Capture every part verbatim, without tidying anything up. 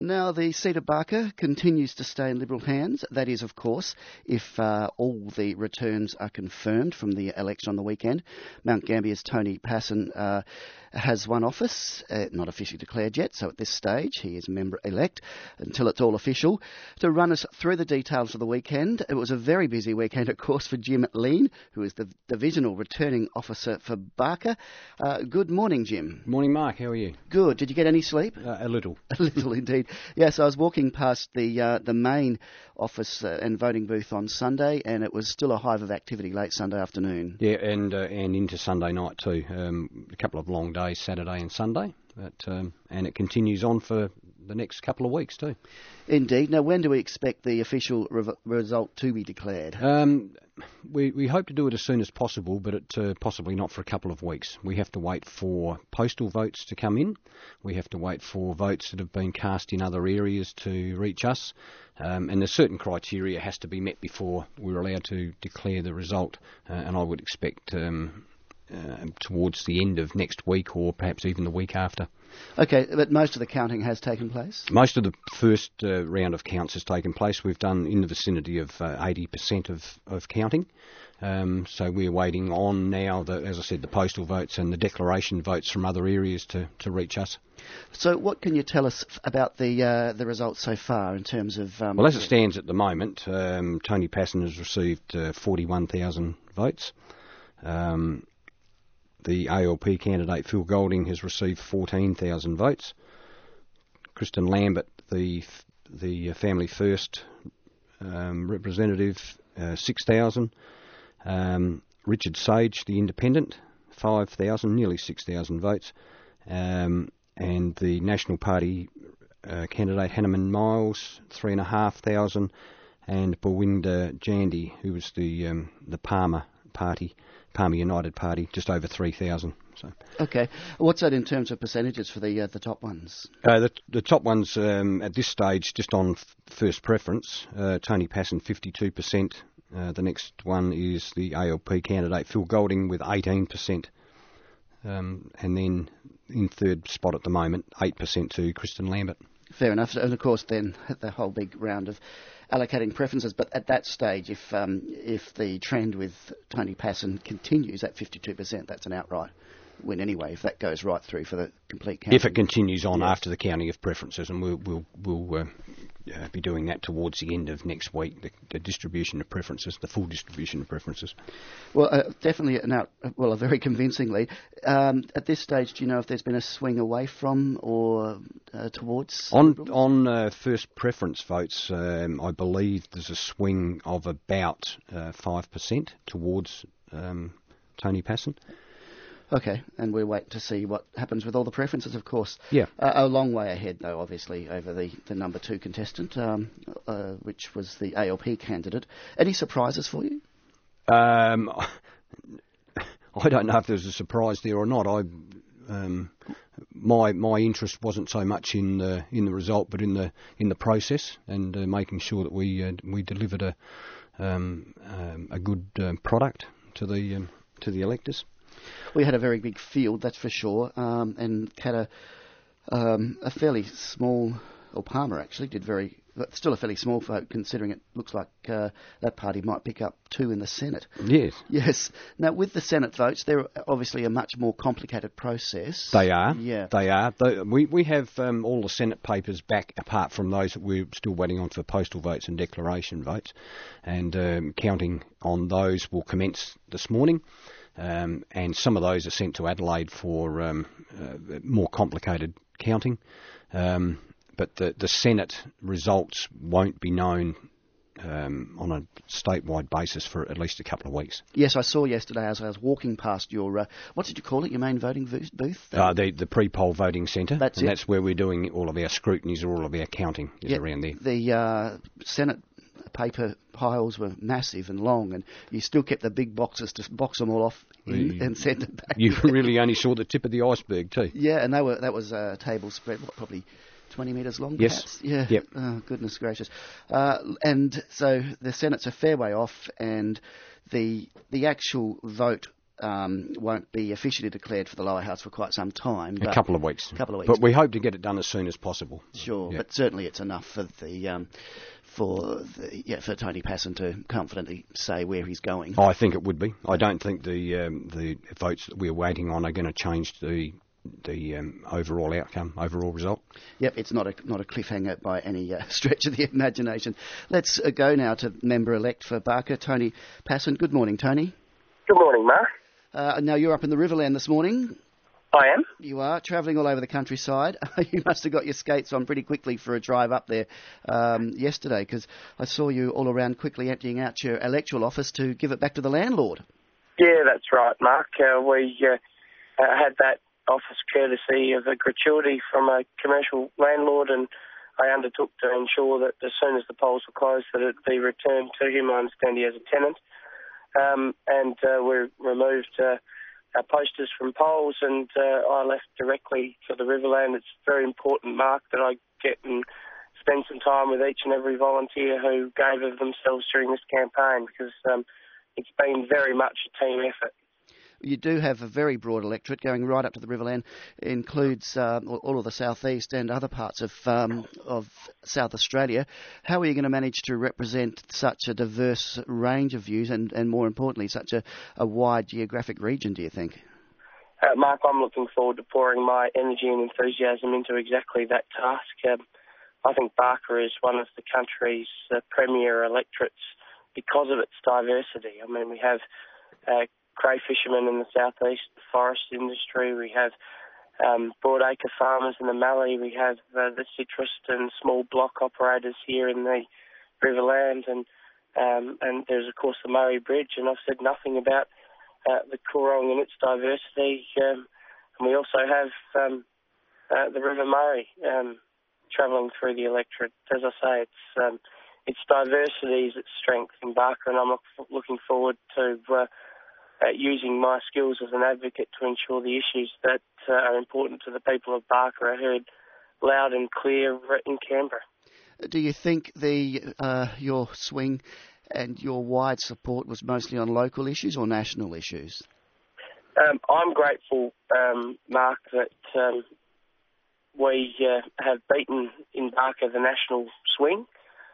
Now, the seat of Barker continues to stay in Liberal hands. That is, of course, if uh, all the returns are confirmed from the election on the weekend. Mount Gambier's Tony Passon uh, has one office, uh, not officially declared yet, so at this stage he is member-elect until it's all official. To run us through the details of the weekend, it was a very busy weekend, of course, for Jim Lean, who is the Divisional Returning Officer for Barker. Uh, good morning, Jim. Morning, Mark. How are you? Good. Did you get any sleep? Uh, a little. A little, indeed. Yes, I was walking past the uh, the main office uh, and voting booth on Sunday, and it was still a hive of activity late Sunday afternoon. Yeah, and uh, and into Sunday night too. Um, a couple of long days, Saturday and Sunday, but um, and it continues on for the next couple of weeks too. Indeed. Now, when do we expect the official re- result to be declared? Um, we we hope to do it as soon as possible, but it, uh, possibly not for a couple of weeks. We have to wait for postal votes to come in. We have to wait for votes that have been cast in other areas to reach us. Um, and there's certain criteria has to be met before we're allowed to declare the result. Uh, and I would expect um, uh, towards the end of next week or perhaps even the week after. Okay, but most of the counting has taken place? Most of the first uh, round of counts has taken place. We've done in the vicinity of uh, eighty percent of, of counting. Um, so we're waiting on now, the, as I said, the postal votes and the declaration votes from other areas to, to reach us. So what can you tell us about the uh, the results so far in terms of... Um, well, as it stands at the moment, um, Tony Passon has received uh, forty-one thousand votes. Um, the A L P candidate Phil Golding has received fourteen thousand votes. Kristen Lambert, the the Family First um, representative, uh, six thousand. Um, Richard Sage, the Independent, five thousand, nearly six thousand votes. Um, and the National Party uh, candidate Hanneman Miles, three and a half thousand. And Bawinda Jandy, who was the um, the Palmer Party, Palmer United Party, just over three thousand. So. Okay. What's that in terms of percentages for the uh, the top ones? Uh, the, the top ones um, at this stage, just on f- first preference, uh, Tony Passon, fifty-two percent. Uh, the next one is the A L P candidate Phil Golding with eighteen percent. Um, and then in third spot at the moment, eight percent to Kristen Lambert. Fair enough. And of course then the whole big round of allocating preferences. But at that stage, if um, if the trend with Tony Passon continues at fifty-two percent, that's an outright win anyway, if that goes right through for the complete count. If it continues on yes. after the counting of preferences, and we'll, we'll, we'll uh, uh, be doing that towards the end of next week, the, the distribution of preferences, the full distribution of preferences. Well, uh, definitely an out, well, a very convincing lead. Um, at this stage, do you know if there's been a swing away from or uh, towards? On on uh, first preference votes, um, I believe there's a swing of about uh, five percent towards um, Tony Passon. Okay, and we'll wait to see what happens with all the preferences, of course. Yeah. Uh, a long way ahead, though, obviously, over the, the number two contestant, um, uh, which was the A L P candidate. Any surprises for you? Um, I don't know if there's a surprise there or not. I, um, my my interest wasn't so much in the in the result, but in the in the process and uh, making sure that we uh, we delivered a um, um, a good um, product to the um, to the electors. We had a very big field, that's for sure, um, and had a, um, a fairly small, or Palmer actually did very, still a fairly small vote considering it looks like uh, that party might pick up two in the Senate. Yes. Yes. Now, with the Senate votes, they're obviously a much more complicated process. They are. Yeah. They are. They, we, we have um, all the Senate papers back, apart from those that we're still waiting on for postal votes and declaration votes, and um, counting on those will commence this morning. Um, and some of those are sent to Adelaide for um, uh, more complicated counting. Um, but the, the Senate results won't be known um, on a statewide basis for at least a couple of weeks. Yes, I saw yesterday as I was walking past your, uh, what did you call it, your main voting booth? Uh, the, the pre-poll voting centre. That's and it. That's where we're doing all of our scrutinies or all of our counting is yep, around there. The uh, Senate paper piles were massive and long, and you still kept the big boxes to box them all off in the, and send it back. You really only saw the tip of the iceberg too. Yeah, and they were that was a table spread, what, probably twenty metres long, yes. perhaps? Yeah. Yep. Oh, goodness gracious. Uh, and so the Senate's a fair way off, and the the actual vote um, won't be officially declared for the lower house for quite some time. A couple of weeks. A couple of weeks. But we hope to get it done as soon as possible. Sure, yeah. But certainly it's enough for the um, for the, yeah for Tony Passon to confidently say where he's going. I think it would be. I don't think the um, the votes that we're waiting on are going to change the the um, overall outcome, overall result. Yep, it's not a not a cliffhanger by any uh, stretch of the imagination. Let's uh, go now to member-elect for Barker, Tony Passon. Good morning, Tony. Good morning, Mark. Uh, now, you're up in the Riverland this morning. I am. You are, travelling all over the countryside. You must have got your skates on pretty quickly for a drive up there um, yesterday, because I saw you all around quickly emptying out your electoral office to give it back to the landlord. Yeah, that's right, Mark. Uh, we uh, uh, had that office courtesy of a gratuity from a commercial landlord, and I undertook to ensure that as soon as the polls were closed that it be returned to him. I understand he has a tenant. Um, and uh, we removed uh, our posters from polls, and uh, I left directly to the Riverland. It's very important, Mark, that I get and spend some time with each and every volunteer who gave of themselves during this campaign, because um, it's been very much a team effort. You do have a very broad electorate going right up to the Riverland. It includes uh, all of the southeast and other parts of um, of South Australia. How are you going to manage to represent such a diverse range of views and, and more importantly, such a, a wide geographic region, do you think? Uh, Mark, I'm looking forward to pouring my energy and enthusiasm into exactly that task. Um, I think Barker is one of the country's uh, premier electorates because of its diversity. I mean, we have uh, cray fishermen in the southeast, the forest industry. We have um, broadacre farmers in the Mallee. We have uh, the citrus and small block operators here in the Riverland, and um, and there's of course the Murray Bridge. And I've said nothing about uh, the Coorong and its diversity. Um, and we also have um, uh, the River Murray um, travelling through the electorate. As I say, it's um, its diversity is its strength in Barker, and I'm look, looking forward to Uh, Uh, using my skills as an advocate to ensure the issues that uh, are important to the people of Barker are heard loud and clear in Canberra. Do you think the uh, your swing and your wide support was mostly on local issues or national issues? Um, I'm grateful, um, Mark, that um, we uh, have beaten in Barker the national swing.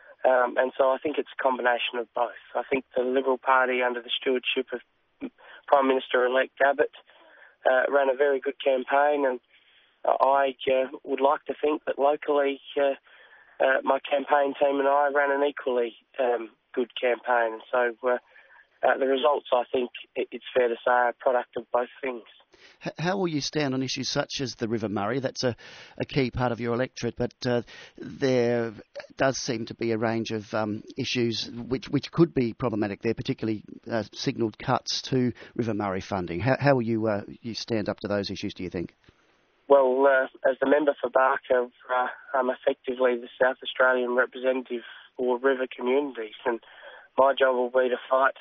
Um, and so I think it's a combination of both. I think the Liberal Party, under the stewardship of Prime Minister-elect Abbott, uh, ran a very good campaign, and uh, I uh, would like to think that locally uh, uh, my campaign team and I ran an equally um, good campaign. So uh, uh, the results, I think, it, it's fair to say, are a product of both things. How will you stand on issues such as the River Murray? That's a, a key part of your electorate, but uh, there does seem to be a range of um, issues which which could be problematic there, particularly uh, signalled cuts to River Murray funding. How, how will you uh, you stand up to those issues, do you think? Well, uh, as the member for Barker, uh, I'm effectively the South Australian representative for river communities, and my job will be to fight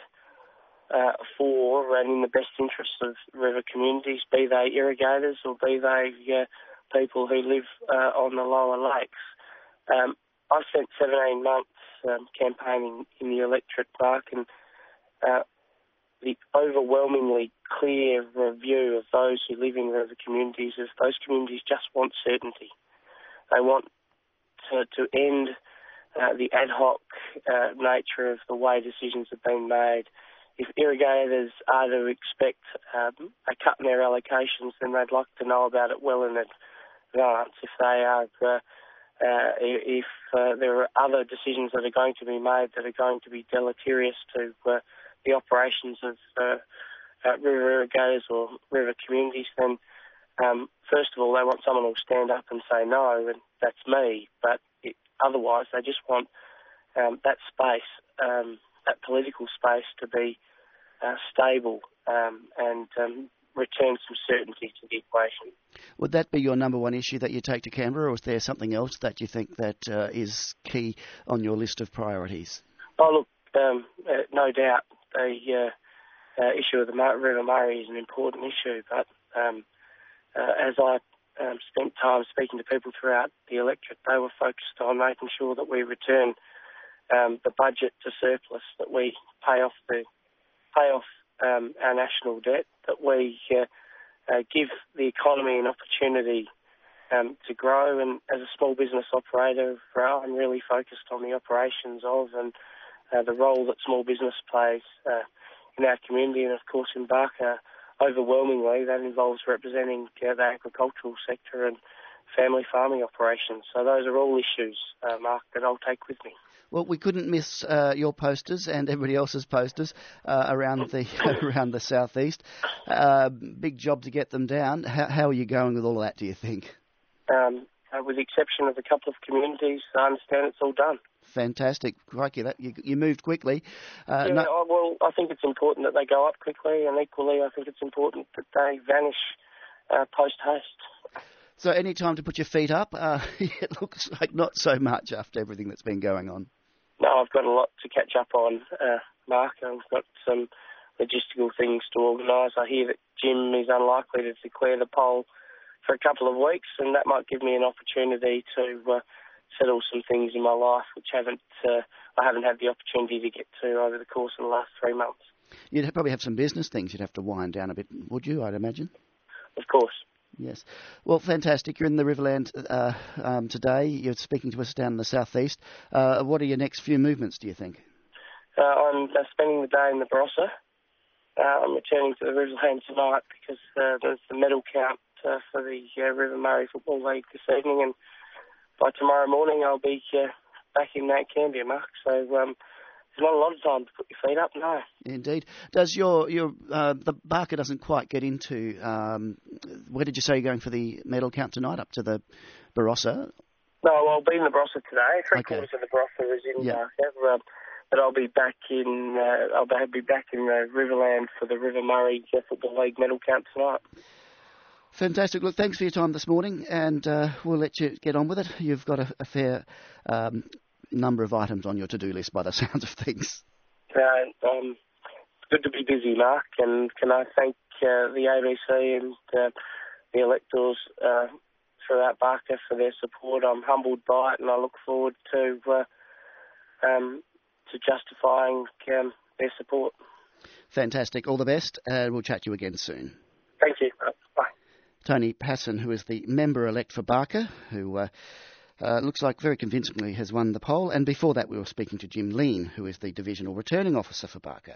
Uh, for and in the best interests of river communities, be they irrigators or be they uh, people who live uh, on the lower lakes. Um, I've spent seventeen months um, campaigning in the electorate, Park, and uh, the overwhelmingly clear review of those who live in river communities is those communities just want certainty. They want to, to end uh, the ad hoc uh, nature of the way decisions have been made. If irrigators are to expect um, a cut in their allocations, then they'd like to know about it well in advance. If they are, uh, uh, if uh, there are other decisions that are going to be made that are going to be deleterious to uh, the operations of uh, uh, river irrigators or river communities, then um, first of all they want someone who will stand up and say no, and that's me. But it, otherwise, they just want um, that space. Um, that political space to be uh, stable um, and um, return some certainty to the equation. Would that be your number one issue that you take to Canberra, or is there something else that you think that uh, is key on your list of priorities? Oh, look, um, uh, no doubt the uh, uh, issue of the River Murray is an important issue, but um, uh, as I um, spent time speaking to people throughout the electorate, they were focused on making sure that we return Um, the budget to surplus, that we pay off the pay off um, our national debt, that we uh, uh, give the economy an opportunity um, to grow. And as a small business operator, uh, I'm really focused on the operations of and uh, the role that small business plays uh, in our community, and of course in Barker. Overwhelmingly, that involves representing uh, the agricultural sector and family farming operations. So those are all issues, uh, Mark, that I'll take with me. Well, we couldn't miss uh, your posters and everybody else's posters uh, around the around the southeast. Uh, big job to get them down. How, how are you going with all of that, do you think? Um, uh, with the exception of a couple of communities, I understand it's all done. Fantastic. Crikey, that, you, you moved quickly. Uh, yeah, no- well, I think it's important that they go up quickly, and equally I think it's important that they vanish uh, post-haste. So any time to put your feet up? Uh, it looks like not so much after everything that's been going on. No, I've got a lot to catch up on, uh, Mark. I've got some logistical things to organise. I hear that Jim is unlikely to declare the poll for a couple of weeks, and that might give me an opportunity to uh, settle some things in my life which haven't uh, I haven't had the opportunity to get to over the course of the last three months. You'd probably have some business things you'd have to wind down a bit, would you, I'd imagine? Of course. Yes. Well, fantastic. You're in the Riverland uh, um, today. You're speaking to us down in the southeast. Uh, what are your next few movements, do you think? Uh, I'm uh, spending the day in the Barossa. Uh, I'm returning to the Riverland tonight because uh, there's the medal count uh, for the uh, River Murray Football League this evening, and by tomorrow morning I'll be uh, back in Mount Gambier, Mark. So um, there's not a lot of time to put your feet up, no. Indeed. Does your your uh, the Barker doesn't quite get into? Um, where did you say you're going for the medal count tonight? Up to the Barossa? No, I'll be in the Barossa today. Three Okay. quarters of the Barossa is in Yeah. Barker, um, but I'll be back in. Uh, I'll be back in uh, Riverland for the River Murray uh, Football League medal count tonight. Fantastic. Look, thanks for your time this morning, and uh, we'll let you get on with it. You've got a, a fair um, number of items on your to-do list by the sounds of things. Uh, um, it's good to be busy, Mark, and can I thank uh, the A B C and uh, the electors uh, throughout Barker for their support. I'm humbled by it, and I look forward to uh, um, to justifying um, their support. Fantastic. All the best, and we'll chat to you again soon. Thank you. Bye. Tony Passon, who is the member-elect for Barker, who uh, uh, looks like very convincingly has won the poll. And before that, we were speaking to Jim Lean, who is the Divisional Returning Officer for Barker.